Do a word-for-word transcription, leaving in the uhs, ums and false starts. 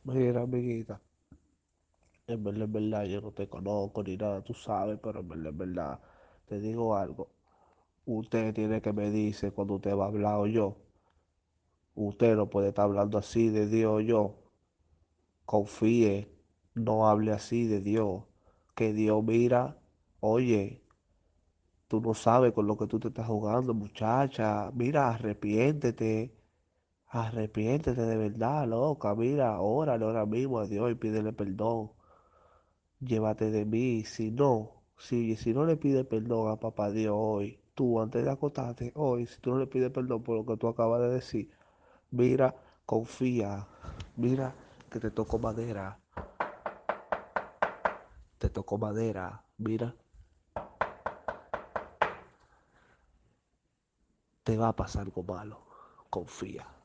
Mira, amiguita, en verdad, en verdad, yo no te conozco ni nada, tú sabes, pero en verdad, en verdad, te digo algo. Usted tiene que me dice cuando usted va a hablar o yo. Usted no puede estar hablando así de Dios o yo. Confíe, no hable así de Dios. Que Dios mira, oye, tú no sabes con lo que tú te estás jugando, muchacha. Mira, arrepiéntete. Arrepiéntete de verdad, loca. Mira, órale ahora mismo a Dios y pídele perdón. Llévate de mí. Si no, si, si no le pides perdón a papá Dios hoy, tú antes de acostarte, hoy, si tú no le pides perdón por lo que tú acabas de decir, mira, confía, mira que te tocó madera, te tocó madera, mira, te va a pasar algo malo, confía.